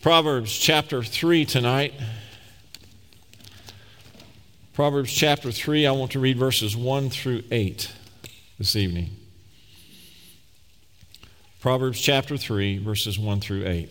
Proverbs chapter 3 tonight. Proverbs chapter 3, I want to read verses 1 through 8 this evening. Proverbs chapter 3, verses 1 through 8.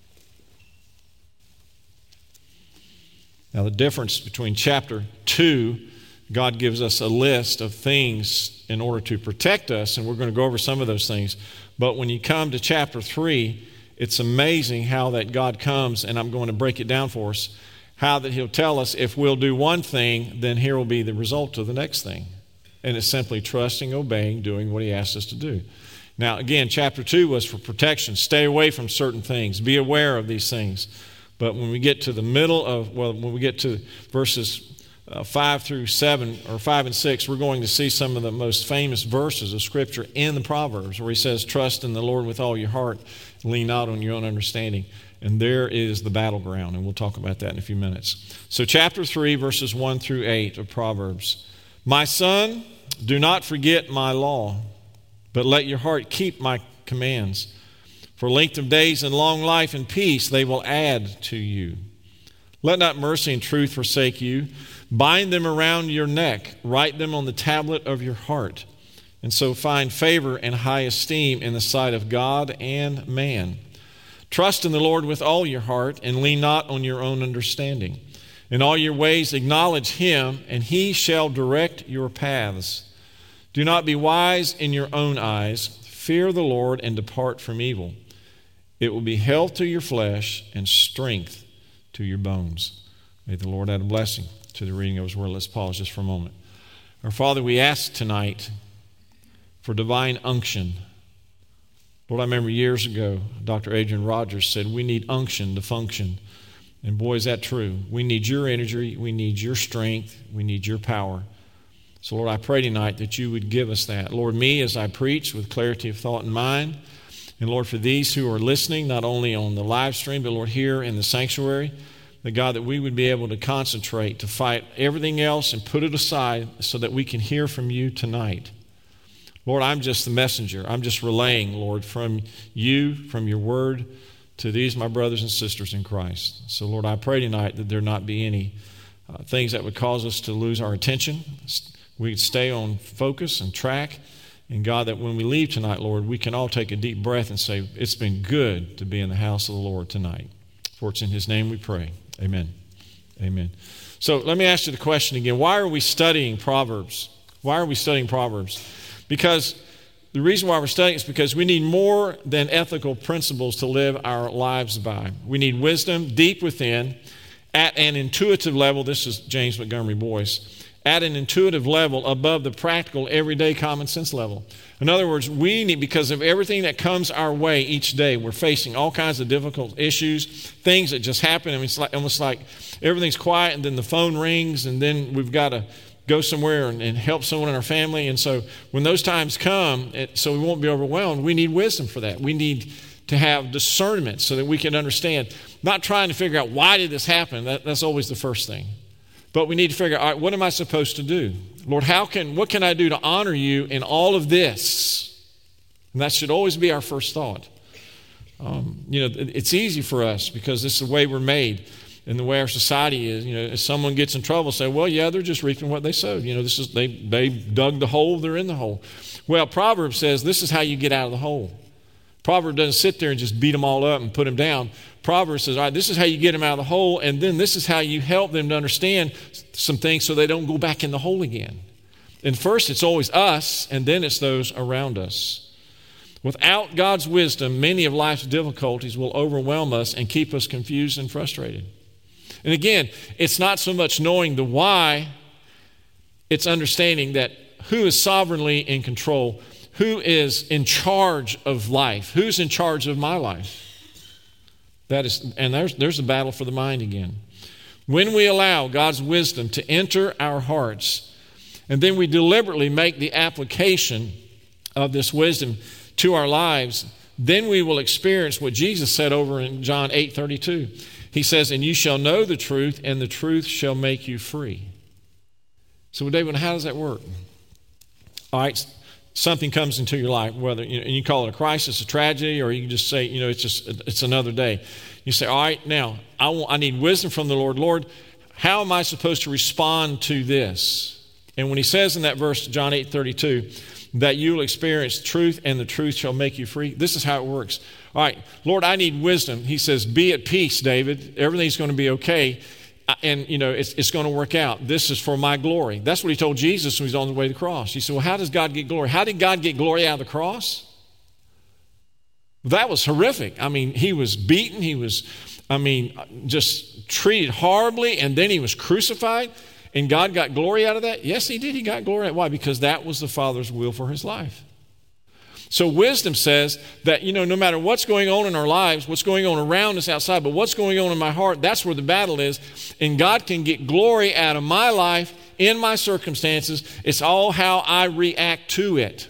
Now, the difference between chapter 2, God gives us a list of things in order to protect us, and we're going to go over some of those things. But when you come to chapter 3, it's amazing how that God comes, and I'm going to break it down for us, how that He'll tell us if we'll do one thing, then here will be the result of the next thing. And it's simply trusting, obeying, doing what He asks us to do. Now, again, chapter 2 was for protection. Stay away from certain things. Be aware of these things. But when we get to the middle of, when we get to verses 5 through 7, or 5 and 6, we're going to see some of the most famous verses of Scripture in the Proverbs, where He says, trust in the Lord with all your heart, lean not on your own understanding. And there is the battleground, and we'll talk about that in a few minutes. So chapter 3, verses 1 through 8 of Proverbs. My son, do not forget my law, but let your heart keep my commands. For length of days and long life and peace they will add to you. Let not mercy and truth forsake you. Bind them around your neck. Write them on the tablet of your heart. And so find favor and high esteem in the sight of God and man. Trust in the Lord with all your heart and lean not on your own understanding. In all your ways acknowledge Him, and He shall direct your paths. Do not be wise in your own eyes. Fear the Lord and depart from evil. It will be health to your flesh and strength to your bones. May the Lord add a blessing to the reading of His word. Let's pause just for a moment. Our Father, we ask tonight for divine unction. Lord, I remember years ago, Dr. Adrian Rogers said, we need unction to function. And boy, is that true. We need your energy. We need your strength. We need your power. So, Lord, I pray tonight that you would give us that. Lord, me as I preach with clarity of thought and mind. And, Lord, for these who are listening, not only on the live stream, but, Lord, here in the sanctuary, that, God, that we would be able to concentrate, to fight everything else and put it aside so that we can hear from you tonight. Lord, I'm just the messenger. I'm just relaying, Lord, from you, from your word, to these, my brothers and sisters in Christ. So, Lord, I pray tonight that there not be any things that would cause us to lose our attention. We'd stay on focus and track. And, God, that when we leave tonight, Lord, we can all take a deep breath and say, it's been good to be in the house of the Lord tonight. For it's in His name we pray. Amen. Amen. So let me ask you the question again. Why are we studying Proverbs? Why are we studying Proverbs? Because the reason why we're studying is because we need more than ethical principles to live our lives by. We need wisdom deep within at an intuitive level. This is James Montgomery Boyce. At an intuitive level above the practical, everyday, common sense level. In other words, we need, because of everything that comes our way each day, we're facing all kinds of difficult issues, things that just happen. I mean, it's like, almost like everything's quiet and then the phone rings and then we've got to go somewhere and help someone in our family. And so when those times come, so we won't be overwhelmed, we need wisdom for that. We need to have discernment so that we can understand, not trying to figure out why did this happen. That's always the first thing. But we need to figure out, all right, what am I supposed to do? Lord, what can I do to honor you in all of this? And that should always be our first thought. It's easy for us because this is the way we're made and the way our society is. If someone gets in trouble, say, well, yeah, they're just reaping what they sowed. They dug the hole, they're in the hole. Well, Proverbs says this is how you get out of the hole. Proverbs doesn't sit there and just beat them all up and put them down. Proverbs says, all right, this is how you get them out of the hole, and then this is how you help them to understand some things so they don't go back in the hole again. And first, it's always us, and then it's those around us. Without God's wisdom, many of life's difficulties will overwhelm us and keep us confused and frustrated. And again, it's not so much knowing the why, it's understanding that who is sovereignly in control, who is in charge of life, who's in charge of my life. There's a battle for the mind again. When we allow God's wisdom to enter our hearts, and then we deliberately make the application of this wisdom to our lives, then we will experience what Jesus said over in John 8:32. He says, and you shall know the truth, and the truth shall make you free. So, David, how does that work? All right, something comes into your life, whether and you call it a crisis, a tragedy, or you can just say, it's another day. You say, all right, now I need wisdom from the Lord. Lord, how am I supposed to respond to this? And when he says in that verse, John 8:32, that you will experience truth and the truth shall make you free, this is how it works. All right, Lord, I need wisdom. He says, be at peace, David. Everything's going to be okay. And, it's going to work out. This is for my glory. That's what he told Jesus when he was on the way to the cross. He said, well, how does God get glory? How did God get glory out of the cross? That was horrific. I mean, he was beaten. He was, just treated horribly. And then he was crucified. And God got glory out of that? Yes, he did. He got glory out of it. Why? Because that was the Father's will for his life. So wisdom says that, no matter what's going on in our lives, what's going on around us outside, but what's going on in my heart, that's where the battle is. And God can get glory out of my life, in my circumstances. It's all how I react to it.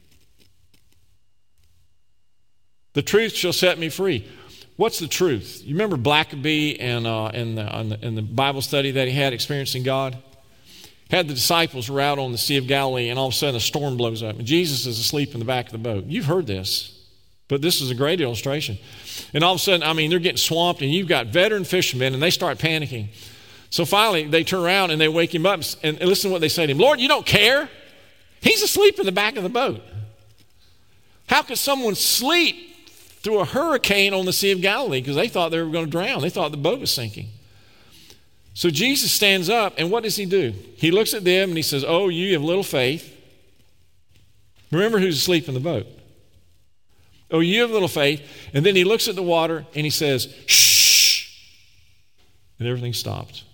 The truth shall set me free. What's the truth? You remember Blackaby and in the Bible study that he had, Experiencing God? Had the disciples were out on the Sea of Galilee, and all of a sudden a storm blows up, and Jesus is asleep in the back of the boat. You've heard this, but this is a great illustration. And all of a sudden, they're getting swamped, and you've got veteran fishermen, and they start panicking. So finally, they turn around, and they wake him up, and listen to what they say to him. Lord, you don't care? He's asleep in the back of the boat. How could someone sleep through a hurricane on the Sea of Galilee? Because they thought they were going to drown. They thought the boat was sinking. So Jesus stands up, and what does he do? He looks at them, and he says, oh, you have little faith. Remember who's asleep in the boat. Oh, you have little faith. And then he looks at the water, and he says, shh. And everything stopped.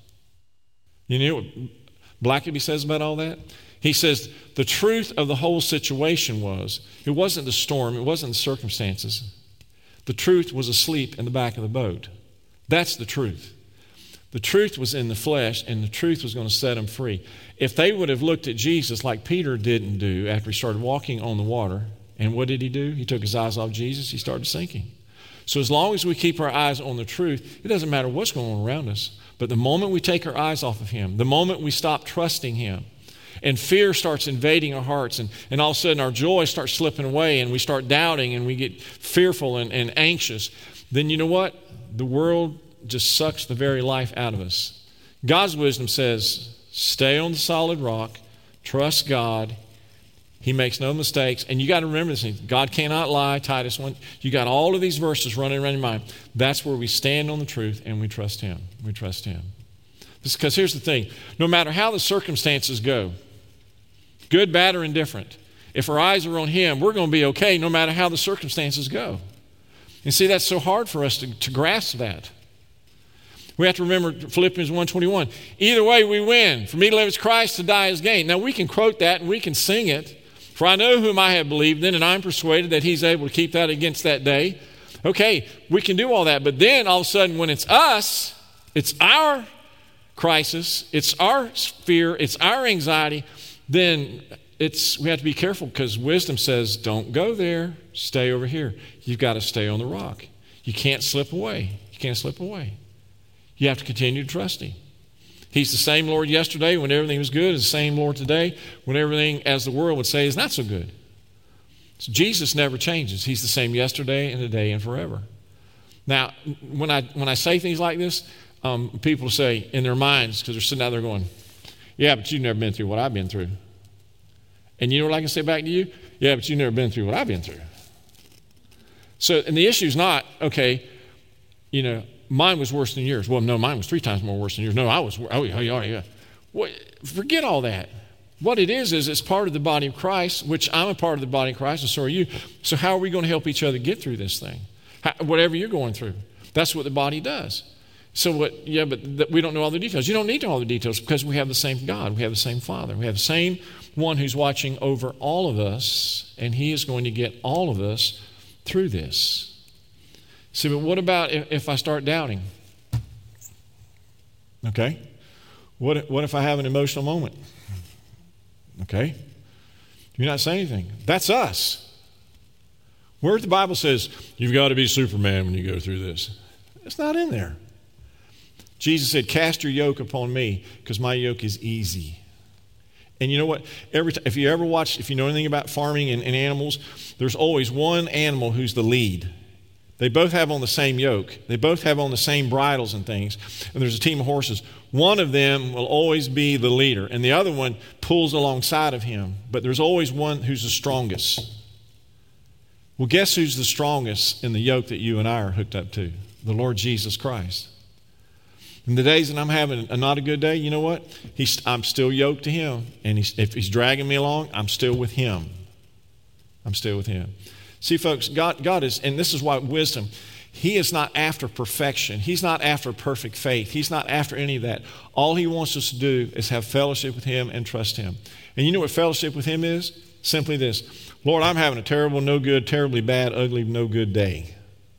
You know what Blackaby says about all that? He says the truth of the whole situation was, it wasn't the storm, it wasn't the circumstances. The truth was asleep in the back of the boat. That's the truth. The truth was in the flesh, and the truth was going to set them free. If they would have looked at Jesus like Peter didn't do after he started walking on the water, and what did he do? He took his eyes off Jesus, he started sinking. So as long as we keep our eyes on the truth, it doesn't matter what's going on around us. But the moment we take our eyes off of him, the moment we stop trusting him, and fear starts invading our hearts, and all of a sudden our joy starts slipping away, and we start doubting, and we get fearful and anxious, then you know what? The world just sucks the very life out of us. God's wisdom says, stay on the solid rock, trust God. He makes no mistakes. And you got to remember this thing. God cannot lie, Titus 1. You got all of these verses running around your mind. That's where we stand on the truth and we trust him. We trust him. Because here's the thing. No matter how the circumstances go, good, bad, or indifferent, if our eyes are on him, we're going to be okay no matter how the circumstances go. And see, that's so hard for us to grasp that. We have to remember Philippians 1:21. Either way, we win. For me to live is Christ, to die is gain. Now, we can quote that and we can sing it. For I know whom I have believed in, and I'm persuaded that he's able to keep that against that day. Okay, we can do all that. But then, all of a sudden, when it's us, it's our crisis, it's our fear, it's our anxiety, then we have to be careful, because wisdom says, don't go there, stay over here. You've got to stay on the rock. You can't slip away. You can't slip away. You have to continue to trust him. He's the same Lord yesterday when everything was good, is the same Lord today when everything, as the world would say, is not so good. So Jesus never changes. He's the same yesterday and today and forever. Now, when I say things like this, people say in their minds, because they're sitting out there going, yeah, but you've never been through what I've been through. And you know what I can say back to you? Yeah, but you've never been through what I've been through. So, and the issue is not, okay, mine was worse than yours. Well, no, mine was 3 times more worse than yours. No, I was, yeah. Well, forget all that. What it is it's part of the body of Christ, which I'm a part of the body of Christ, and so are you. So how are we going to help each other get through this thing? Whatever you're going through. That's what the body does. So but we don't know all the details. You don't need to know all the details, because we have the same God. We have the same Father. We have the same one who's watching over all of us, and he is going to get all of us through this. See, but what about if I start doubting? Okay. What if I have an emotional moment? Okay. You're not saying anything. That's us. Where the Bible says, you've got to be Superman when you go through this. It's not in there. Jesus said, cast your yoke upon me, because my yoke is easy. And you know what? If you ever watch, if you know anything about farming and animals, there's always one animal who's the lead. They both have on the same yoke. They both have on the same bridles and things. And there's a team of horses. One of them will always be the leader, and the other one pulls alongside of him. But there's always one who's the strongest. Well, guess who's the strongest in the yoke that you and I are hooked up to? The Lord Jesus Christ. In the days that I'm having not a good day, you know what? I'm still yoked to him. And if he's dragging me along, I'm still with him. I'm still with him. See, folks, God is, and this is why wisdom, he is not after perfection. He's not after perfect faith. He's not after any of that. All he wants us to do is have fellowship with him and trust him. And you know what fellowship with him is? Simply this. Lord, I'm having a terrible, no good, terribly bad, ugly, no good day.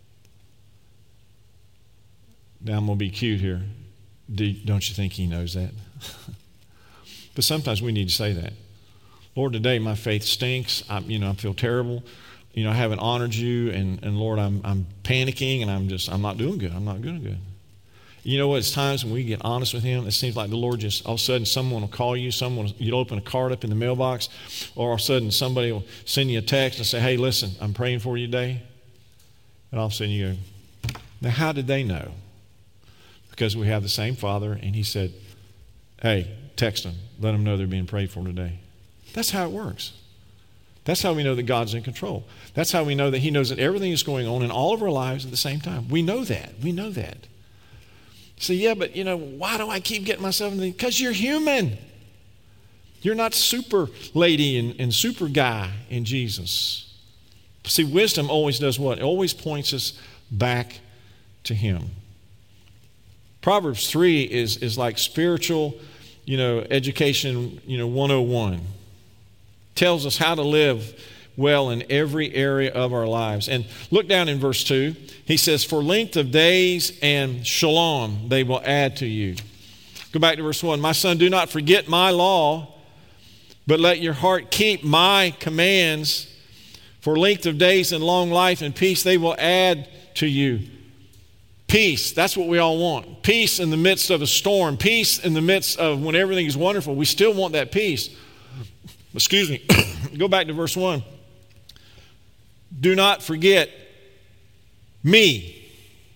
Now I'm going to be cute here. Don't you think he knows that? But sometimes we need to say that. Lord, today my faith stinks. I feel terrible. I haven't honored you, and Lord, I'm panicking, and I'm not doing good. I'm not doing good. You know what? It's times when we get honest with him, it seems like the Lord just, all of a sudden, someone will call you, you'll open a card up in the mailbox, or all of a sudden somebody will send you a text and say, hey, listen, I'm praying for you today. And all of a sudden you go, now how did they know? Because we have the same Father, and he said, hey, text them. Let them know they're being prayed for today. That's how it works. That's how we know that God's in control. That's how we know that he knows that everything is going on in all of our lives at the same time. We know that. We know that. You say, yeah, but why do I keep getting myself in the... Because you're human. You're not super lady and super guy in Jesus. See, wisdom always does what? It always points us back to him. Proverbs 3 is like spiritual, education, 101. Tells us how to live well in every area of our lives. And look down in verse 2. He says, for length of days and shalom they will add to you. Go back to verse 1. My son, do not forget my law, but let your heart keep my commands. For length of days and long life and peace they will add to you. Peace, that's what we all want. Peace in the midst of a storm. Peace in the midst of when everything is wonderful. We still want that peace. Excuse me. Go back to verse 1. Do not forget me.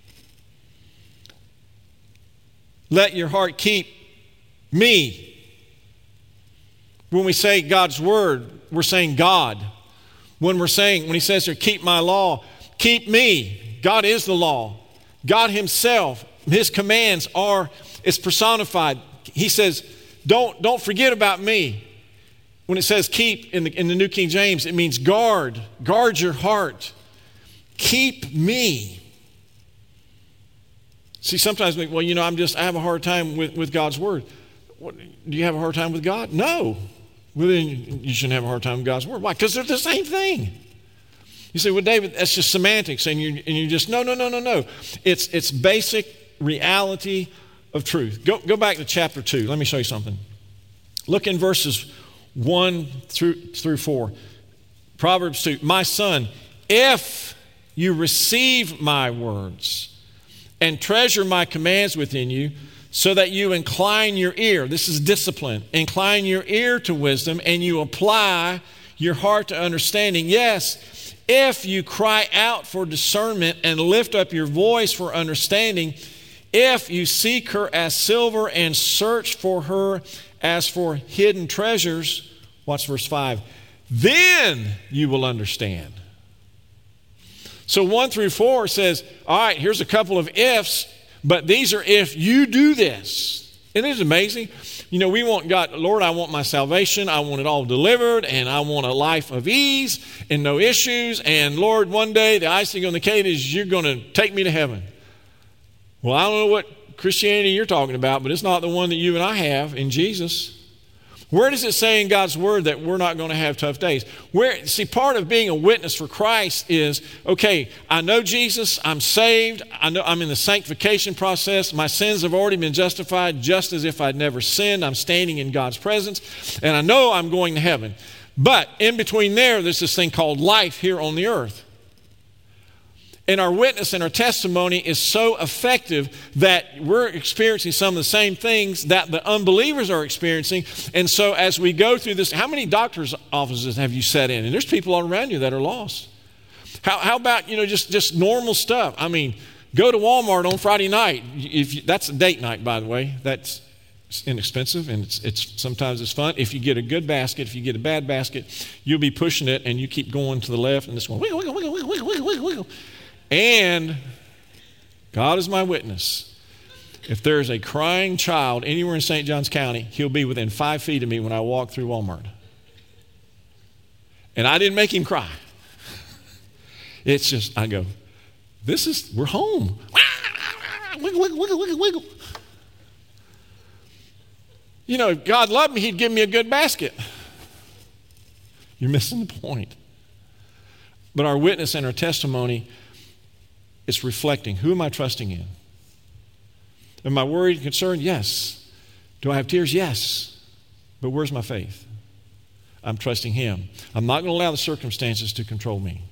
Let your heart keep me. When we say God's word, we're saying God. When he says here, keep my law, keep me. God is the law. God himself, his commands it's personified. He says, don't forget about me. When it says keep in the New King James, it means guard your heart. Keep me. See, sometimes we think, I have a hard time with God's word. What, do you have a hard time with God? No. Well, then you shouldn't have a hard time with God's word. Why? Because they're the same thing. You say, well, David, that's just semantics, and you just, no. It's basic reality of truth. Go back to chapter 2. Let me show you something. Look in verses 1 through 4. Proverbs 2. My son, if you receive my words and treasure my commands within you, so that you incline your ear, this is discipline, incline your ear to wisdom, and you apply your heart to understanding. Yes, if you cry out for discernment and lift up your voice for understanding, if you seek her as silver and search for her as for hidden treasures, watch verse 5, then you will understand. So 1 through 4 says, all right, here's a couple of ifs, but these are if you do this. Isn't it amazing? We want God, Lord, I want my salvation. I want it all delivered, and I want a life of ease and no issues. And Lord, one day the icing on the cake is you're going to take me to heaven. Well, I don't know what Christianity you're talking about, but it's not the one that you and I have in Jesus. Where does it say in God's word that we're not going to have tough days? See, part of being a witness for Christ is, okay, I know Jesus, I'm saved, I know I'm in the sanctification process, my sins have already been justified just as if I'd never sinned, I'm standing in God's presence, and I know I'm going to heaven. But in between there's this thing called life here on the earth. And our witness and our testimony is so effective that we're experiencing some of the same things that the unbelievers are experiencing. And so as we go through this, how many doctor's offices have you sat in? And there's people all around you that are lost. How about, just normal stuff? I mean, go to Walmart on Friday night. That's a date night, by the way. That's inexpensive, and it's sometimes it's fun. If you get a good basket, if you get a bad basket, you'll be pushing it, and you keep going to the left, and this one, wiggle, wiggle, wiggle, wiggle, wiggle, wiggle, wiggle. And God is my witness. If there's a crying child anywhere in St. Johns County, he'll be within 5 feet of me when I walk through Walmart. And I didn't make him cry. It's just, I go, we're home. Wiggle, wiggle, wiggle, wiggle, wiggle. If God loved me, he'd give me a good basket. You're missing the point. But our witness and our testimony, it's reflecting, who am I trusting in? Am I worried and concerned? Yes. Do I have tears? Yes. But where's my faith? I'm trusting him. I'm not going to allow the circumstances to control me.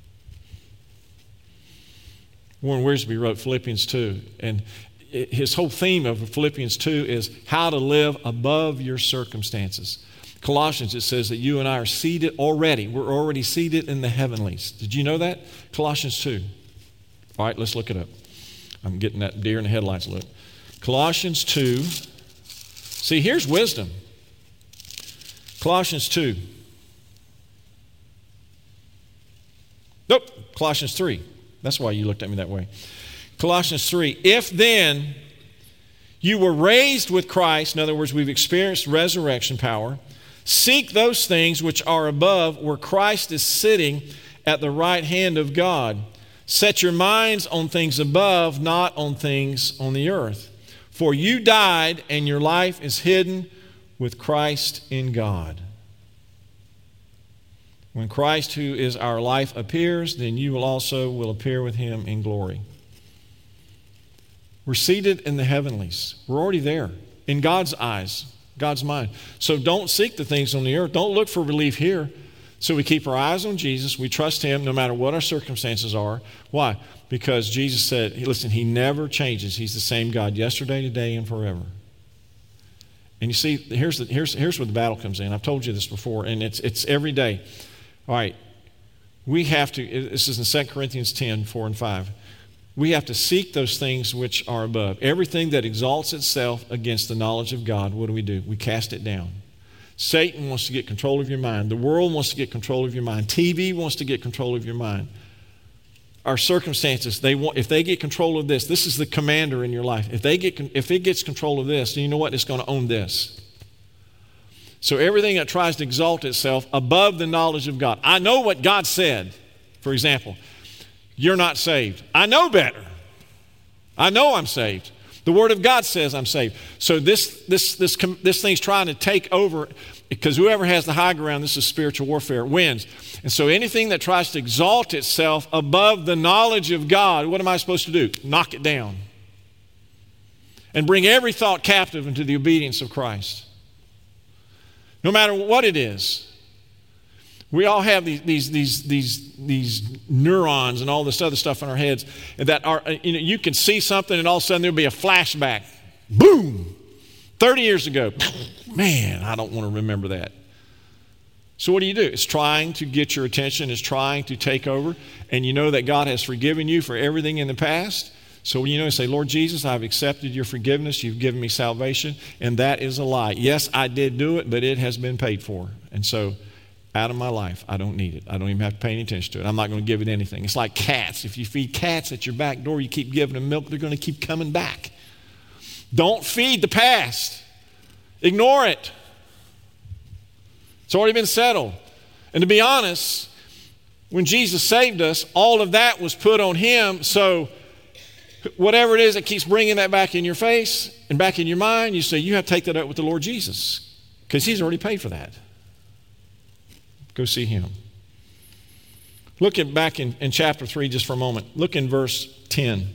Warren Wiersbe wrote Philippians 2, and his whole theme of Philippians 2 is how to live above your circumstances. Colossians, it says that you and I are seated already. We're already seated in the heavenlies. Did you know that? Colossians 2. All right, let's look it up. I'm getting that deer in the headlights look. Colossians 2. See, here's wisdom. Colossians 2. Nope, Colossians 3. That's why you looked at me that way. Colossians 3. If then you were raised with Christ, in other words, we've experienced resurrection power, seek those things which are above, where Christ is sitting at the right hand of God. Set your minds on things above, not on things on the earth. For you died, and your life is hidden with Christ in God. When Christ, who is our life, appears, then you will appear with him in glory. We're seated in the heavenlies. We're already there in God's eyes, God's mind. So don't seek the things on the earth. Don't look for relief here. So we keep our eyes on Jesus. We trust him no matter what our circumstances are. Why? Because Jesus said, listen, he never changes. He's the same God yesterday, today, and forever. And you see, here's where the battle comes in. I've told you this before, and it's every day. All right, we have to, this is in 2 Corinthians 10, 4 and 5. We have to seek those things which are above. Everything that exalts itself against the knowledge of God, what do? We cast it down. Satan wants to get control of your mind. The world wants to get control of your mind. TV wants to get control of your mind. Our circumstances, if they get control of this is the commander in your life. If it gets control of this, then you know what? It's going to own this. So everything that tries to exalt itself above the knowledge of God. I know what God said. For example, you're not saved. I know better. I know I'm saved. The Word of God says I'm saved. So this thing's trying to take over, because whoever has the high ground, this is spiritual warfare, wins. And so anything that tries to exalt itself above the knowledge of God, what am I supposed to do? Knock it down. And bring every thought captive into the obedience of Christ. No matter what it is. We all have these neurons and all this other stuff in our heads that are, you can see something and all of a sudden there'll be a flashback. Boom! 30 years ago. Man, I don't want to remember that. So what do? It's trying to get your attention. It's trying to take over. And you know that God has forgiven you for everything in the past. So you say, Lord Jesus, I've accepted your forgiveness. You've given me salvation. And that is a lie. Yes, I did do it, but it has been paid for. And so out of my life, I don't need it. I don't even have to pay any attention to it. I'm not going to give it anything. It's like cats. If you feed cats at your back door, you keep giving them milk, they're going to keep coming back. Don't feed the past. Ignore it. It's already been settled. And to be honest, when Jesus saved us, all of that was put on him. So whatever it is that keeps bringing that back in your face and back in your mind, you say, you have to take that up with the Lord Jesus, because he's already paid for that. Go see him. Look back in chapter 3 just for a moment. Look in verse 10.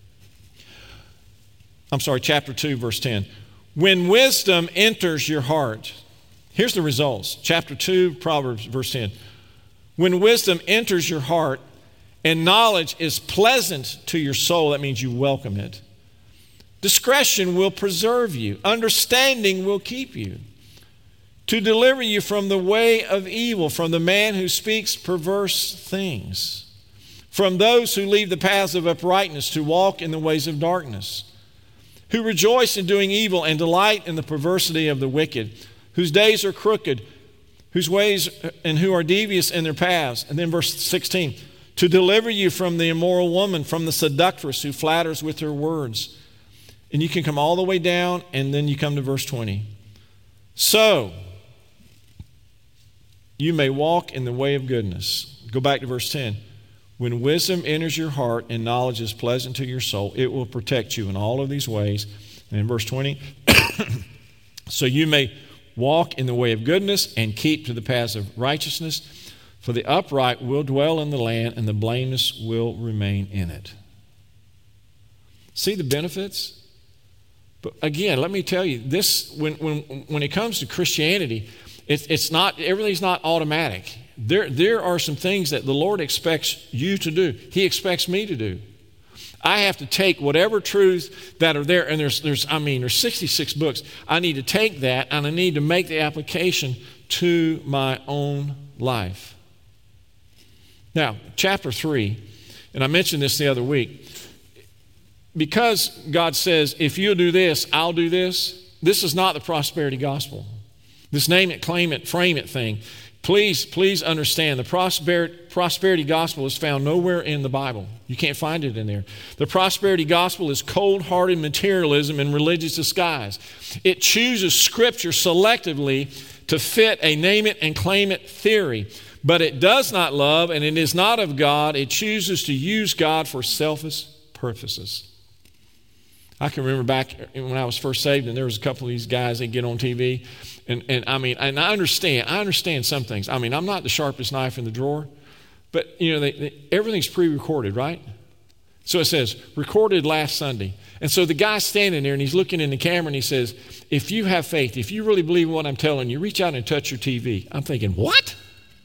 Chapter 2, verse 10. When wisdom enters your heart, here's the results. Chapter 2, Proverbs, verse 10. When wisdom enters your heart and knowledge is pleasant to your soul. That means you welcome it. Discretion will preserve you. Understanding will keep you. To deliver you from the way of evil, from the man who speaks perverse things, from those who leave the paths of uprightness to walk in the ways of darkness, who rejoice in doing evil and delight in the perversity of the wicked, whose days are crooked, whose ways and who are devious in their paths. And then verse 16, to deliver you from the immoral woman, from the seductress who flatters with her words. And you can come all the way down, and then you come to verse 20. So you may walk in the way of goodness. Go back to verse 10. When wisdom enters your heart and knowledge is pleasant to your soul, it will protect you in all of these ways. And in verse 20, so you may walk in the way of goodness and keep to the paths of righteousness, for the upright will dwell in the land and the blameless will remain in it. See the benefits? But again, let me tell you, this when it comes to Christianity, it's not, everything's not automatic. There are some things that the Lord expects you to do. He expects me to do. I have to take whatever truths that are there, and there's 66 books. I need to take that, and I need to make the application to my own life. Now, chapter 3, and I mentioned this the other week, because God says, if you'll do this, I'll do this, this is not the prosperity gospel. This name it, claim it, frame it thing. Please understand, the prosperity gospel is found nowhere in the Bible. You can't find it in there. The prosperity gospel is cold-hearted materialism in religious disguise. It chooses Scripture selectively to fit a name it and claim it theory. But it does not love, and it is not of God. It chooses to use God for selfish purposes. I can remember back when I was first saved, and there was a couple of these guys that get on TV, and I understand some things. I mean, I'm not the sharpest knife in the drawer, but everything's pre-recorded, right? So it says, recorded last Sunday. And so the guy's standing there, and he's looking in the camera, and he says, if you have faith, if you really believe in what I'm telling you, reach out and touch your TV. I'm thinking, what?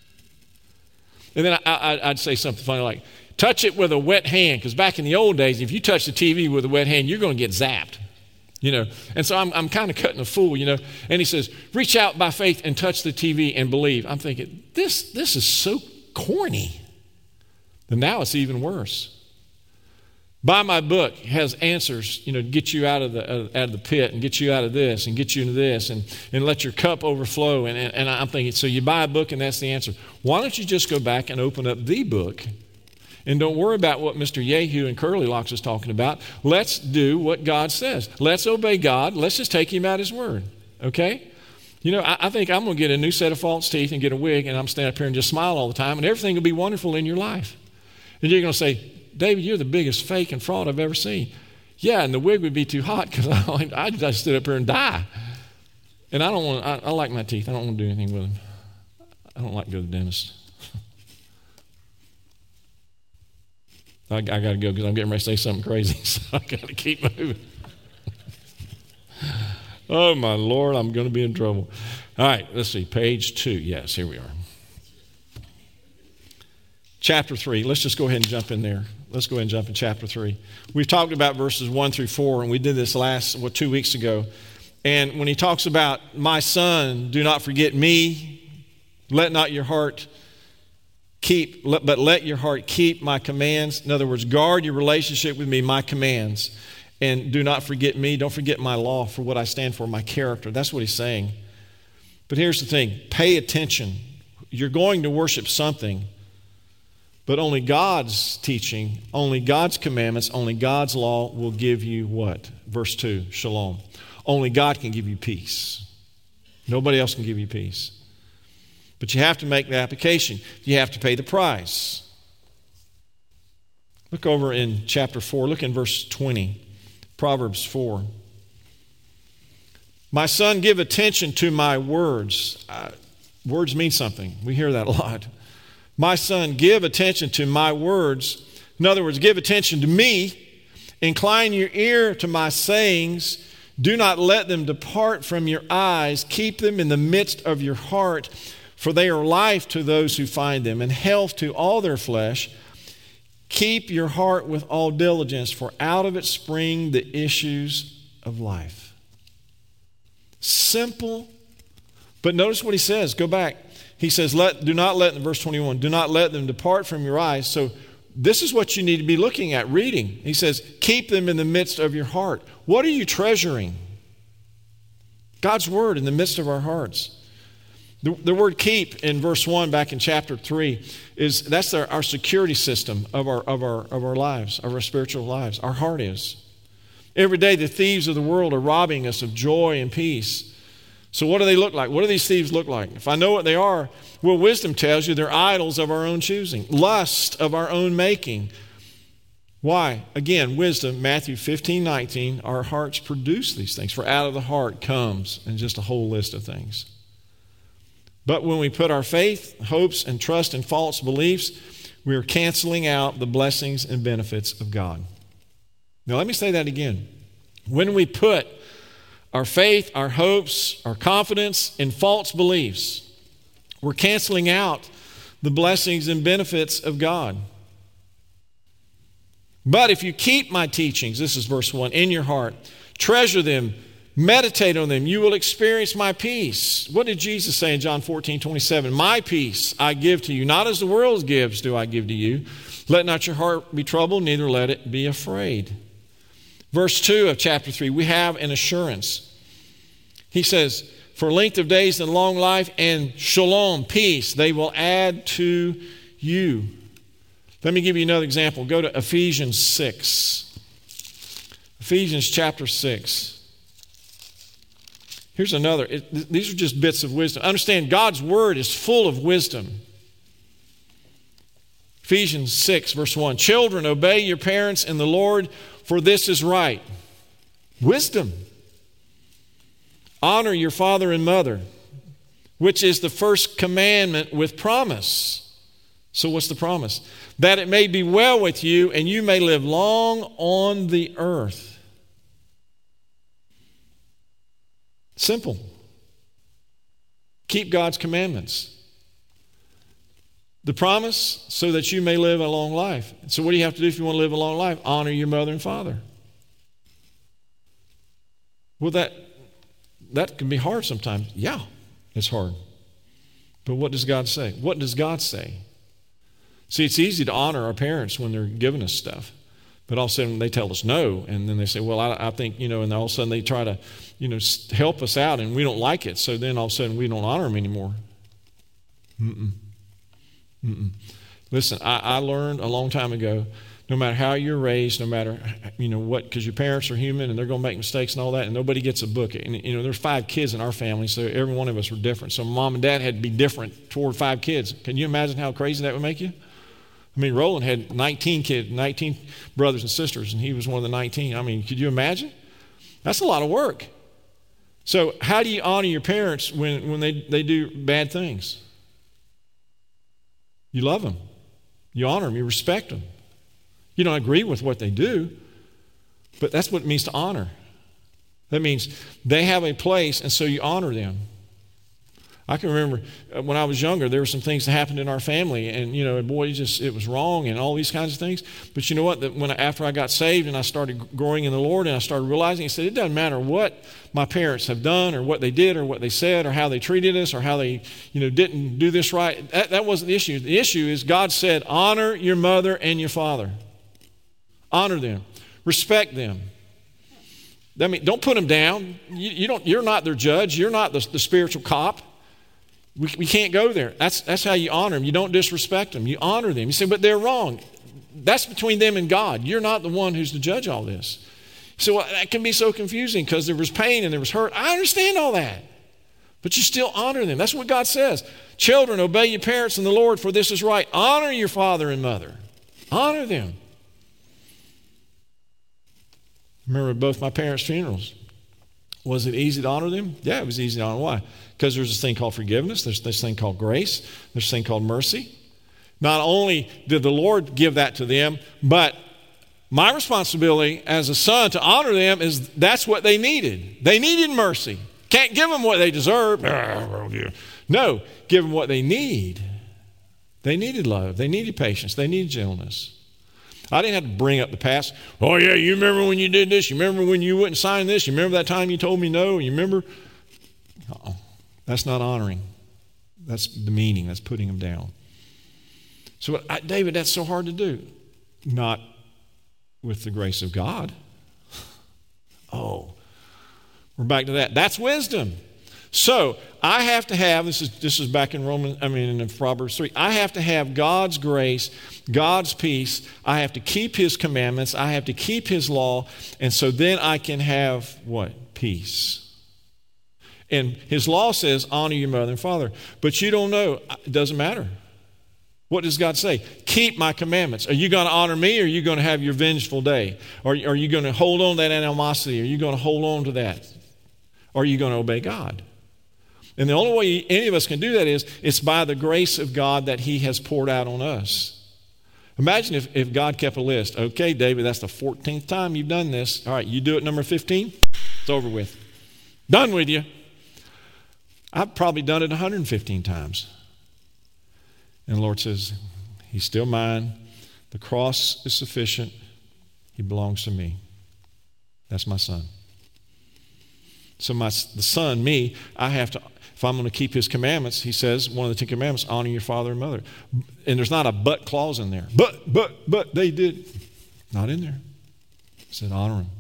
And then I'd say something funny like, touch it with a wet hand, because back in the old days, if you touch the TV with a wet hand, you're going to get zapped, And so I'm kind of cutting a fool, And he says, reach out by faith and touch the TV and believe. I'm thinking, this is so corny. And now it's even worse. Buy my book. It has answers, to get you out of the pit and get you out of this and get you into this and let your cup overflow. And I'm thinking, so you buy a book and that's the answer. Why don't you just go back and open up the book and don't worry about what Mr. Yehu and Curly Locks is talking about. Let's do what God says. Let's obey God. Let's just take him at his word, okay? I think I'm going to get a new set of false teeth and get a wig, and I'm standing up here and just smile all the time, and everything will be wonderful in your life. And you're going to say, David, you're the biggest fake and fraud I've ever seen. Yeah, and the wig would be too hot because I'd just sit up here and die. And I don't want. I like my teeth. I don't want to do anything with them. I don't like to go to the dentist. I got to go because I'm getting ready to say something crazy, so I got to keep moving. Oh, my Lord, I'm going to be in trouble. All right, let's see, page 2. Yes, here we are. Chapter 3. Let's just go ahead and jump in there. Let's go ahead and jump in chapter 3. We've talked about verses 1 through 4, and we did this 2 weeks ago. And when he talks about, my son, do not forget me, let not your heart but let your heart keep my commands. In other words, guard your relationship with me, my commands. And do not forget me. Don't forget my law for what I stand for, my character. That's what he's saying. But here's the thing. Pay attention. You're going to worship something, but only God's teaching, only God's commandments, only God's law will give you what? Verse 2, shalom. Only God can give you peace. Nobody else can give you peace. But you have to make the application. You have to pay the price. Look over in chapter 4. Look in verse 20. Proverbs 4. My son, give attention to my words. Words mean something. We hear that a lot. My son, give attention to my words. In other words, give attention to me. Incline your ear to my sayings. Do not let them depart from your eyes. Keep them in the midst of your heart. For they are life to those who find them, and health to all their flesh. Keep your heart with all diligence, for out of it spring the issues of life. Simple. But notice what he says. Go back. He says, do not let, in verse 21, do not let them depart from your eyes. So this is what you need to be looking at, reading. He says, keep them in the midst of your heart. What are you treasuring? God's word in the midst of our hearts. The word keep in verse 1 back in chapter 3 that's our security system of our lives, of our spiritual lives. Our heart is. Every day the thieves of the world are robbing us of joy and peace. So what do they look like? What do these thieves look like? If I know what they are, well, wisdom tells you they're idols of our own choosing, lust of our own making. Why? Again, wisdom, Matthew 15:19, our hearts produce these things. For out of the heart comes, and just a whole list of things. But when we put our faith, hopes, and trust in false beliefs, we are canceling out the blessings and benefits of God. Now, let me say that again. When we put our faith, our hopes, our confidence in false beliefs, we're canceling out the blessings and benefits of God. But if you keep my teachings, this is verse 1, in your heart, treasure them, meditate on them, you will experience my peace. What did Jesus say in John 14:27? My peace I give to you, not as the world gives do I give to you. Let not your heart be troubled, neither let it be afraid. Verse 2 of chapter 3, we have an assurance. He says, for length of days and long life and shalom, peace, they will add to you. Let me give you another example. Go to Ephesians 6. Ephesians chapter 6. Here's another. These are just bits of wisdom. Understand, God's word is full of wisdom. Ephesians 6, verse 1. Children, obey your parents in the Lord, for this is right. Wisdom. Honor your father and mother, which is the first commandment with promise. So what's the promise? That it may be well with you and you may live long on the earth. Simple. Keep God's commandments. The promise, so that you may live a long life. So what do you have to do if you want to live a long life? Honor your mother and father. Well, that can be hard sometimes. Yeah, it's hard. But what does God say? What does God say? See, it's easy to honor our parents when they're giving us stuff. But all of a sudden they tell us no, and then they say, well, I think, and all of a sudden they try to, help us out, and we don't like it. So then all of a sudden we don't honor them anymore. Listen, I learned a long time ago, no matter how you're raised, no matter, what, because your parents are human and they're going to make mistakes and all that, and nobody gets a book. And, there's 5 kids in our family, so every one of us were different. So mom and dad had to be different toward 5 kids. Can you imagine how crazy that would make you? I mean, Roland had 19 kids, 19 brothers and sisters, and he was one of the 19. I mean, could you imagine? That's a lot of work. So how do you honor your parents when they do bad things? You love them. You honor them. You respect them. You don't agree with what they do, but that's what it means to honor. That means they have a place, and so you honor them. I can remember when I was younger, there were some things that happened in our family, and boy, it was wrong, and all these kinds of things. But you know what? After I got saved and I started growing in the Lord, and I started realizing, he said, it doesn't matter what my parents have done, or what they did, or what they said, or how they treated us, or how they, didn't do this right. That wasn't the issue. The issue is God said, honor your mother and your father. Honor them. Respect them. I mean, don't put them down. You're not their judge. You're not the spiritual cop. We can't go there. That's how you honor them. You don't disrespect them. You honor them. You say, but they're wrong. That's between them and God. You're not the one who's to judge all this. So that can be so confusing because there was pain and there was hurt. I understand all that. But you still honor them. That's what God says. Children, obey your parents in the Lord, for this is right. Honor your father and mother. Honor them. I remember both my parents' funerals. Was it easy to honor them? Yeah, it was easy to honor. Why? Because there's this thing called forgiveness. There's this thing called grace. There's this thing called mercy. Not only did the Lord give that to them, but my responsibility as a son to honor them is that's what they needed. They needed mercy. Can't give them what they deserve. No, give them what they need. They needed love. They needed patience. They needed gentleness. I didn't have to bring up the past. Oh, yeah, you remember when you did this? You remember when you wouldn't sign this? You remember that time you told me no? You remember? Uh-uh. That's not honoring. That's demeaning. That's putting him down. So, David, that's so hard to do. Not with the grace of God. Oh, we're back to that. That's wisdom. So I have to have, this is back in in Proverbs 3, I have to have God's grace, God's peace. I have to keep his commandments. I have to keep his law. And so then I can have what? Peace. And his law says, honor your mother and father. But you don't know. It doesn't matter. What does God say? Keep my commandments. Are you going to honor me, or are you going to have your vengeful day? Or are you going to hold on to that animosity? Are you going to hold on to that? Or are you going to obey God? And the only way any of us can do that is it's by the grace of God that he has poured out on us. Imagine if God kept a list. Okay, David, that's the 14th time you've done this. All right, you do it number 15, it's over with. Done with you. I've probably done it 115 times. And the Lord says, he's still mine. The cross is sufficient. He belongs to me. That's my son. So the son, me, I have to, if I'm going to keep his commandments, he says, one of the 10 commandments, honor your father and mother. And there's not a but clause in there. But they did. Not in there. It said honor them.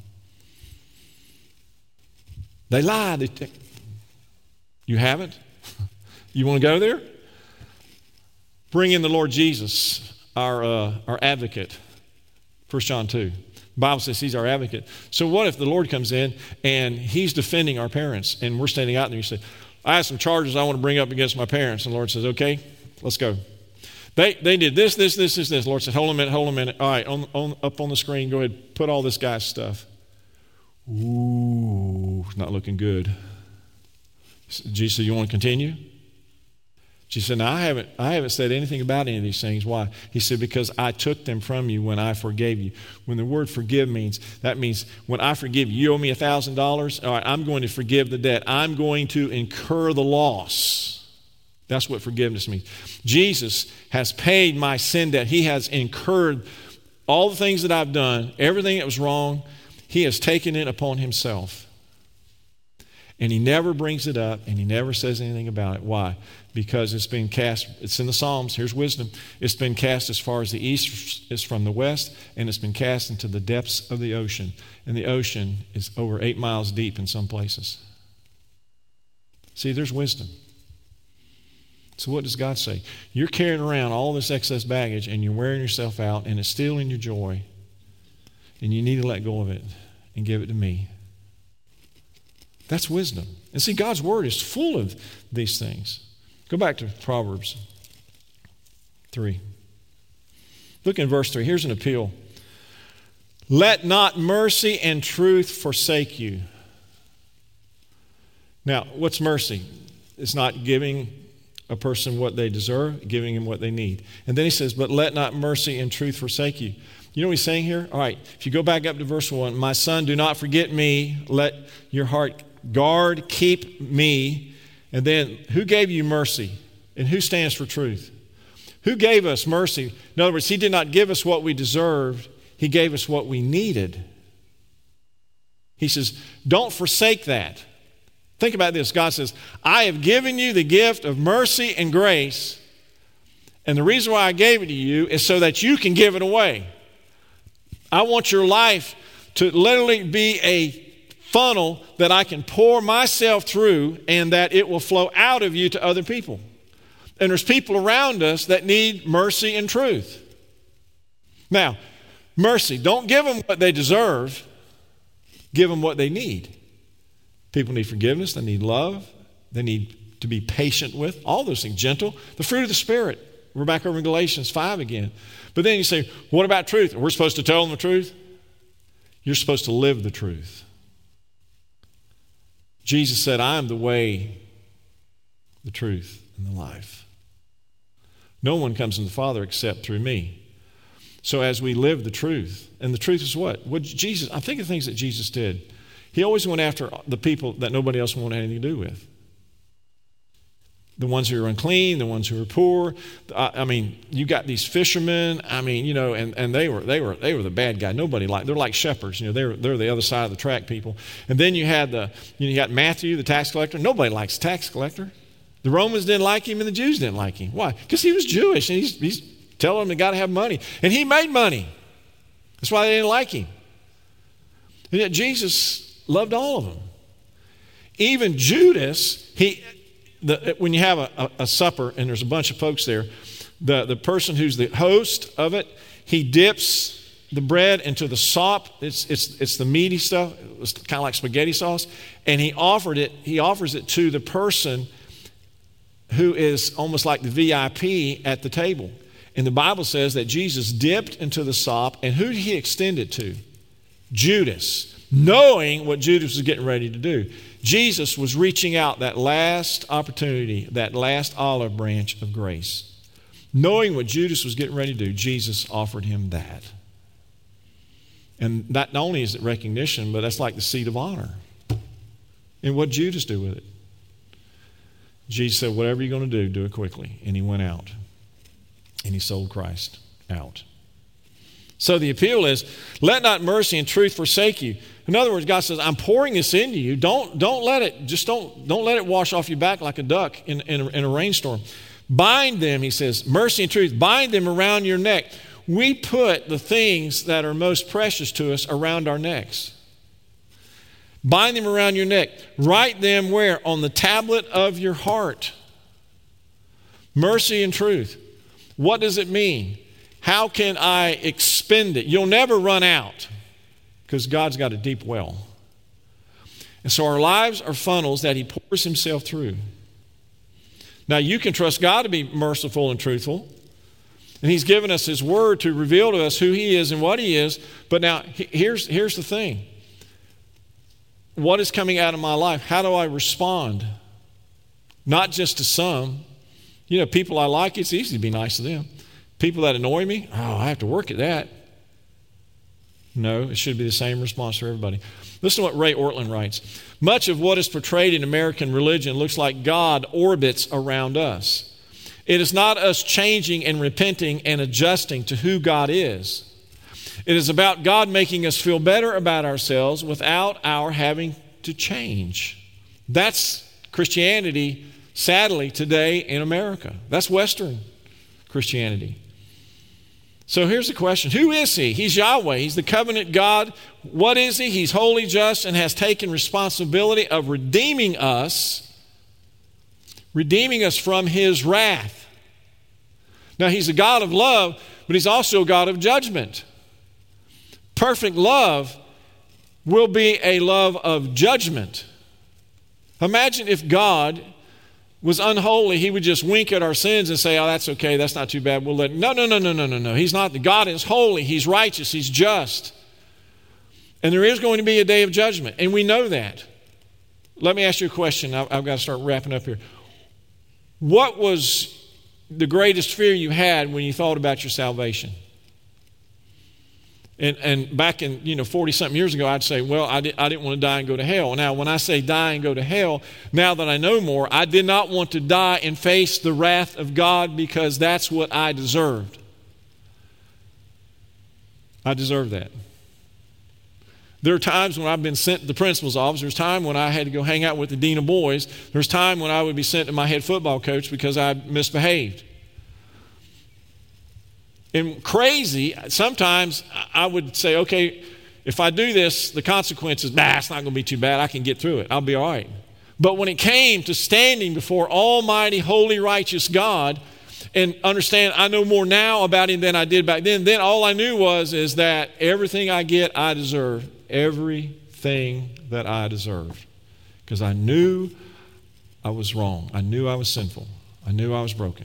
They lied. You haven't? You want to go there? Bring in the Lord Jesus, our advocate. 1 John 2. The Bible says he's our advocate. So what if the Lord comes in and he's defending our parents, and we're standing out there and you say, I have some charges I want to bring up against my parents. And the Lord says, okay, let's go. They did this. The Lord said, hold a minute. All right, up on the screen, go ahead, put all this guy's stuff. Ooh, it's not looking good. Jesus said, you want to continue? She said, no, I haven't said anything about any of these things. Why? He said, because I took them from you when I forgave you. When the word forgive means when I forgive you, you owe me $1,000. All right, I'm going to forgive the debt. I'm going to incur the loss. That's what forgiveness means. Jesus has paid my sin debt. He has incurred all the things that I've done, everything that was wrong. He has taken it upon himself. And he never brings it up, and he never says anything about it. Why? Because it's been cast, it's in the Psalms, here's wisdom. It's been cast as far as the east is from the west, and it's been cast into the depths of the ocean. And the ocean is over 8 miles deep in some places. See, there's wisdom. So what does God say? You're carrying around all this excess baggage, and you're wearing yourself out, and it's stealing your joy. And you need to let go of it and give it to me. That's wisdom. And see, God's word is full of these things. Go back to Proverbs 3. Look in verse 3. Here's an appeal. Let not mercy and truth forsake you. Now, what's mercy? It's not giving a person what they deserve, giving them what they need. And then he says, but let not mercy and truth forsake you. You know what he's saying here? All right, if you go back up to verse 1, my son, do not forget me. Let your heart guard, keep me. And then, who gave you mercy? And who stands for truth? Who gave us mercy? In other words, he did not give us what we deserved. He gave us what we needed. He says, don't forsake that. Think about this. God says, I have given you the gift of mercy and grace. And the reason why I gave it to you is so that you can give it away. I want your life to literally be a funnel that I can pour myself through, and that it will flow out of you to other people. And there's people around us that need mercy and truth. Now, mercy, don't give them what they deserve. Give them what they need. People need forgiveness. They need love. They need to be patient with. All those things. Gentle. The fruit of the Spirit. We're back over in Galatians 5 again. But then you say, what about truth? We're supposed to tell them the truth? You're supposed to live the truth. Jesus said, I am the way, the truth, and the life. No one comes to the Father except through me. So as we live the truth, and the truth is what? I think of things that Jesus did. He always went after the people that nobody else wanted anything to do with. the ones who are unclean, the ones who are poor. I mean, you got these fishermen. I mean, you know, and they were the bad guy. Nobody they're like shepherds. You know, they're the other side of the track people. And then you got Matthew, the tax collector. Nobody likes the tax collector. The Romans didn't like him, and the Jews didn't like him. Why? Because he was Jewish, and he's telling them they got to have money, and he made money. That's why they didn't like him. And yet Jesus loved all of them. Even Judas, when you have a supper and there's a bunch of folks there, the person who's the host of it, he dips the bread into the sop. It's the meaty stuff. It's kind of like spaghetti sauce. And he offers it to the person who is almost like the VIP at the table. And the Bible says that Jesus dipped into the sop, and who did he extend it to? Judas, knowing what Judas was getting ready to do. Jesus was reaching out that last opportunity, that last olive branch of grace. Knowing what Judas was getting ready to do, Jesus offered him that. And not only is it recognition, but that's like the seat of honor. And what did Judas do with it? Jesus said, whatever you're going to do it quickly. And he went out. And he sold Christ out. So the appeal is, let not mercy and truth forsake you. In other words, God says, I'm pouring this into you. Don't let it wash off your back like a duck in a rainstorm. Bind them, he says, mercy and truth, bind them around your neck. We put the things that are most precious to us around our necks. Bind them around your neck. Write them where? On the tablet of your heart. Mercy and truth. What does it mean? How can I expend it? You'll never run out because God's got a deep well. And so our lives are funnels that he pours himself through. Now you can trust God to be merciful and truthful. And he's given us his word to reveal to us who he is and what he is. But now here's the thing. What is coming out of my life? How do I respond? Not just to some. You know, people I like, it's easy to be nice to them. People that annoy me, I have to work at that. No, it should be the same response for everybody. Listen to what Ray Ortlund writes. Much of what is portrayed in American religion looks like God orbits around us. It is not us changing and repenting and adjusting to who God is. It is about God making us feel better about ourselves without our having to change. That's Christianity, sadly, today in America. That's Western Christianity. So here's the question. Who is he? He's Yahweh. He's the covenant God. What is he? He's holy, just, and has taken responsibility of redeeming us from his wrath. Now, he's a God of love, but he's also a God of judgment. Perfect love will be a love of judgment. Imagine if God was unholy, he would just wink at our sins and say, that's okay, that's not too bad. We'll let No. He's not. God is holy, he's righteous, he's just. And there is going to be a day of judgment, and we know that. Let me ask you a question. I've got to start wrapping up here. What was the greatest fear you had when you thought about your salvation? And back in 40-something years ago, I'd say, well, I didn't want to die and go to hell. Now, when I say die and go to hell, now that I know more, I did not want to die and face the wrath of God because that's what I deserved. I deserve that. There are times when I've been sent to the principal's office. There's time when I had to go hang out with the dean of boys. There's time when I would be sent to my head football coach because I misbehaved. And crazy, sometimes I would say, okay, if I do this, the consequences, it's not going to be too bad. I can get through it. I'll be all right. But when it came to standing before Almighty, holy, righteous God and understand I know more now about him than I did back then all I knew is that everything I get, I deserve. Everything that I deserved. Because I knew I was wrong. I knew I was sinful. I knew I was broken.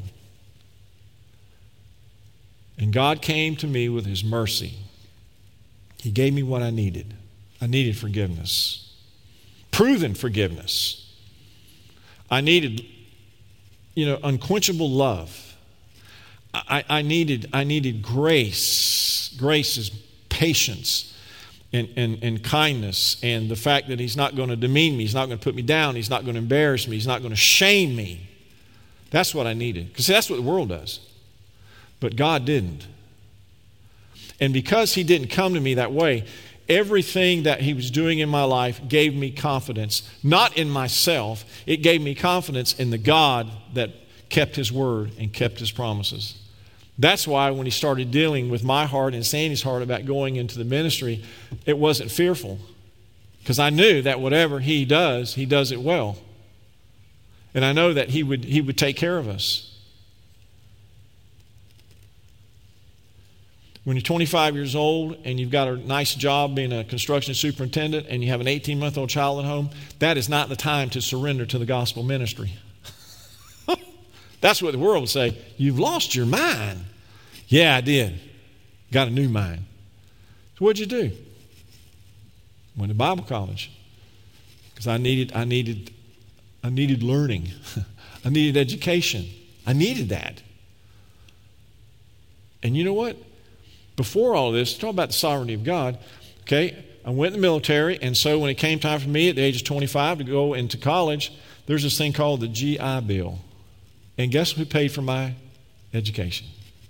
And God came to me with his mercy. He gave me what I needed. I needed forgiveness. Proven forgiveness. I needed, unquenchable love. I needed grace. Grace is patience and kindness, and the fact that he's not going to demean me, he's not going to put me down, he's not going to embarrass me, he's not going to shame me. That's what I needed. Because that's what the world does. But God didn't. And because he didn't come to me that way, everything that he was doing in my life gave me confidence. Not in myself. It gave me confidence in the God that kept his word and kept his promises. That's why when he started dealing with my heart and Sandy's heart about going into the ministry, it wasn't fearful. Because I knew that whatever he does it well. And I know that he would take care of us. When you're 25 years old and you've got a nice job being a construction superintendent and you have an 18-month-old child at home, that is not the time to surrender to the gospel ministry. That's what the world would say. You've lost your mind. Yeah, I did. Got a new mind. So what'd you do? Went to Bible college. Because I needed learning. I needed education. I needed that. And you know what? Before all this, talk about the sovereignty of God, okay, I went in the military, and so when it came time for me at the age of 25 to go into college, there's this thing called the GI Bill. And guess who paid for my education?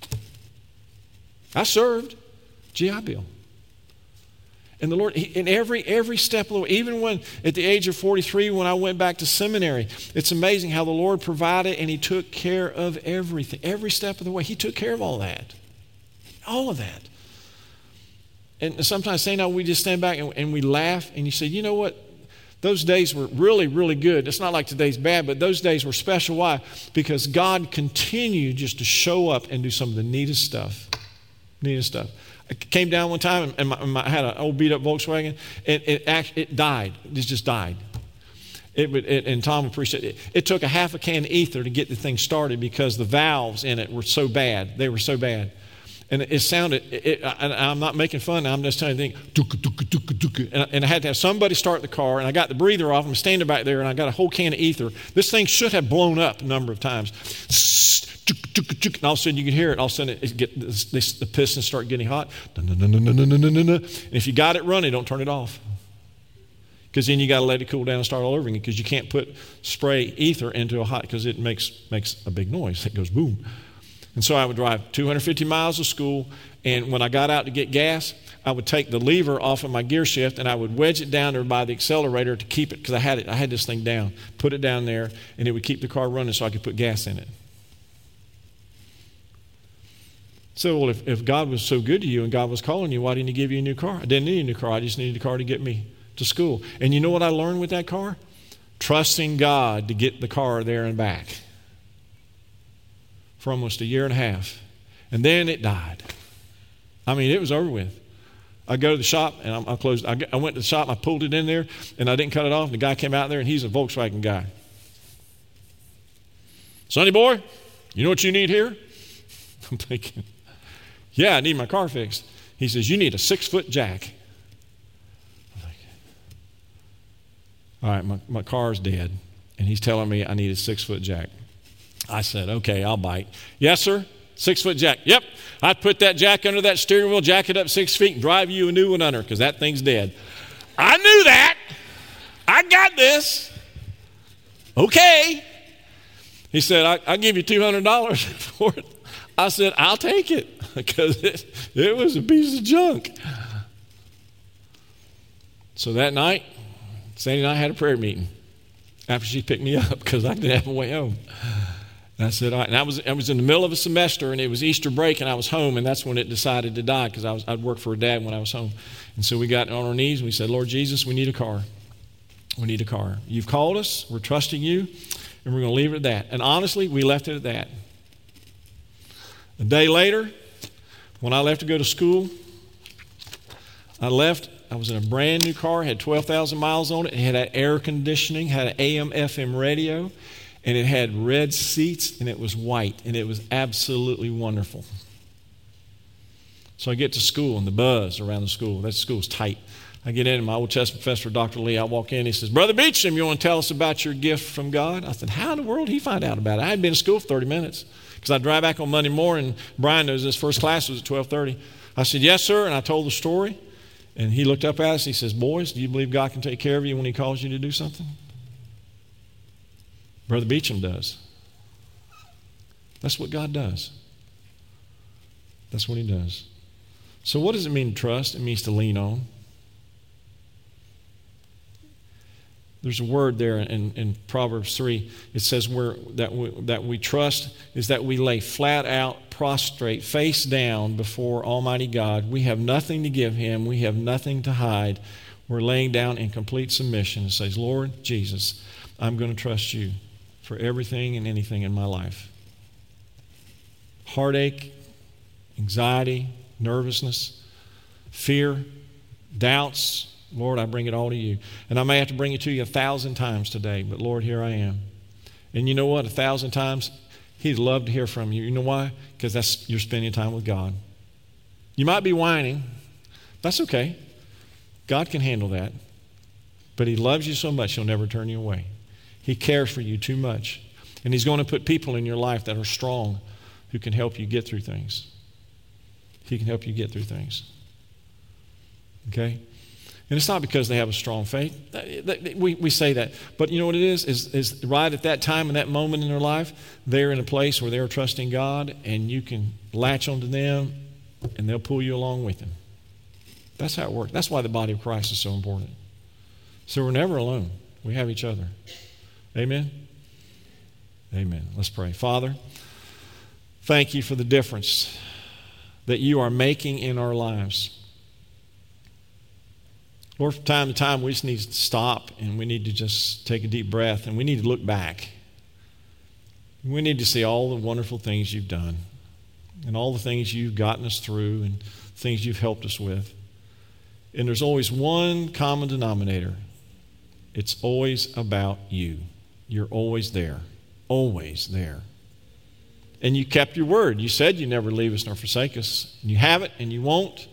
I served. GI Bill. And the Lord, in every step of the way, even when at the age of 43, when I went back to seminary, it's amazing how the Lord provided and he took care of everything. Every step of the way, he took care of all that. All of that. And sometimes, Sandy, we just stand back and we laugh, and you say, you know what? Those days were really, really good. It's not like today's bad, but those days were special. Why? Because God continued just to show up and do some of the neatest stuff. Neatest stuff. I came down one time, and I had an old beat-up Volkswagen, and it died. It just died. And Tom appreciated it. It took a half a can of ether to get the thing started because the valves in it were so bad. They were so bad. And it sounded, and I'm not making fun, I'm just telling you the thing, and I had to have somebody start the car, and I got the breather off, I'm standing back there, and I got a whole can of ether. This thing should have blown up a number of times. And all of a sudden you can hear it, all of a sudden the pistons start getting hot. And if you got it running, don't turn it off. Because then you got to let it cool down and start all over again, because you can't spray ether into a hot, because it makes a big noise. It goes boom. And so I would drive 250 miles to school, and when I got out to get gas, I would take the lever off of my gear shift, and I would wedge it down there by the accelerator to keep it, because I had this thing down, put it down there, and it would keep the car running so I could put gas in it. So, well, if God was so good to you and God was calling you, why didn't he give you a new car? I didn't need a new car. I just needed a car to get me to school. And you know what I learned with that car? Trusting God to get the car there and back. For almost a year and a half. And then it died. I mean, it was over with. I go to the shop, and I closed. I went to the shop, I pulled it in there, and I didn't cut it off. And the guy came out there, and he's a Volkswagen guy. Sonny boy, you know what you need here? I'm thinking, yeah, I need my car fixed. He says, you need a 6-foot jack. I'm like, all right, my car's dead. And he's telling me I need a 6-foot jack. I said, okay, I'll bite. Yes, sir. 6-foot jack. Yep. I'd put that jack under that steering wheel, jack it up 6 feet, and drive you a new one under, because that thing's dead. I knew that. I got this. Okay. He said, I'll give you $200 for it. I said, I'll take it, because it was a piece of junk. So that night, Sandy and I had a prayer meeting after she picked me up, because I didn't have a way home. And I said, all right. And I was in the middle of a semester, and it was Easter break, and I was home, and that's when it decided to die, because I'd worked for a dad when I was home. And so we got on our knees, and we said, Lord Jesus, we need a car. We need a car. You've called us. We're trusting you, and we're going to leave it at that. And honestly, we left it at that. A day later, when I left to go to school, I was in a brand new car, had 12,000 miles on it. It had air conditioning, had an AM, FM radio, and it had red seats, and it was white, and it was absolutely wonderful. So I get to school, and the buzz around the school, that school's tight. I get in, and my Old Testament professor, Dr. Lee, I walk in, he says, Brother Beecham, you want to tell us about your gift from God? I said, how in the world did he find out about it? I hadn't been to school for 30 minutes. Because I drive back on Monday morning, Brian knows his first class was at 12:30. I said, yes, sir, and I told the story. And he looked up at us, he says, boys, do you believe God can take care of you when he calls you to do something? Brother Beecham does. That's what God does. That's what He does. So what does it mean to trust? It means to lean on. There's a word there in Proverbs 3. It says that we trust is that we lay flat out, prostrate, face down before Almighty God. We have nothing to give Him. We have nothing to hide. We're laying down in complete submission and says, Lord Jesus, I'm going to trust You for everything and anything in my life. Heartache, anxiety, nervousness, fear, doubts, Lord, I bring it all to You. And I may have to bring it to You 1,000 times today, but Lord, here I am. And you know what? 1,000 times, He'd love to hear from you. You know why? Because you're spending time with God. You might be whining. That's okay. God can handle that. But He loves you so much, He'll never turn you away. He cares for you too much. And He's going to put people in your life that are strong who can help you get through things. He can help you get through things. Okay? And it's not because they have a strong faith. We say that. But you know what it is right at that time and that moment in their life, they're in a place where they're trusting God, and you can latch onto them and they'll pull you along with them. That's how it works. That's why the body of Christ is so important. So we're never alone. We have each other. Amen? Amen. Let's pray. Father, thank You for the difference that You are making in our lives. Lord, from time to time, we just need to stop and we need to just take a deep breath and we need to look back. We need to see all the wonderful things You've done and all the things You've gotten us through and things You've helped us with. And there's always one common denominator. It's always about You. You're always there. Always there. And You kept Your word. You said You never leave us nor forsake us. And You have it and You won't.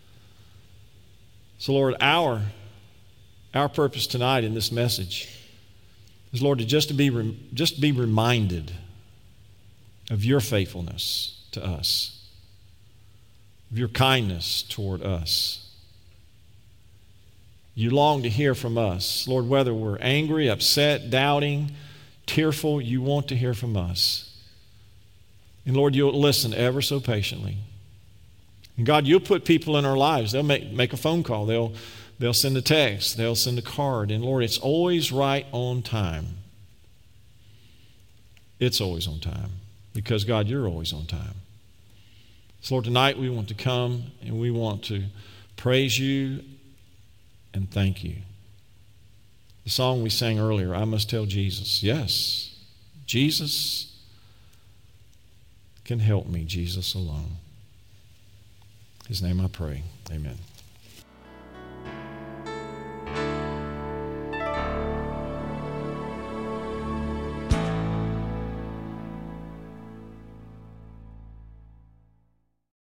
So Lord, our purpose tonight in this message is, Lord, to just be reminded of Your faithfulness to us, of Your kindness toward us. You long to hear from us. Lord, whether we're angry, upset, doubting, tearful, You want to hear from us. And Lord, You'll listen ever so patiently. And God, You'll put people in our lives. They'll make a phone call. They'll send a text. They'll send a card. And Lord, it's always right on time. It's always on time. Because God, You're always on time. So Lord, tonight we want to come and we want to praise You and thank You. The song we sang earlier, I Must Tell Jesus. Yes, Jesus can help me, Jesus alone. In His name I pray. Amen.